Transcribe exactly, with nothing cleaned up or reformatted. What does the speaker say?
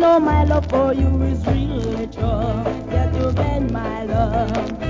know my love for you is real true. That you bend my love.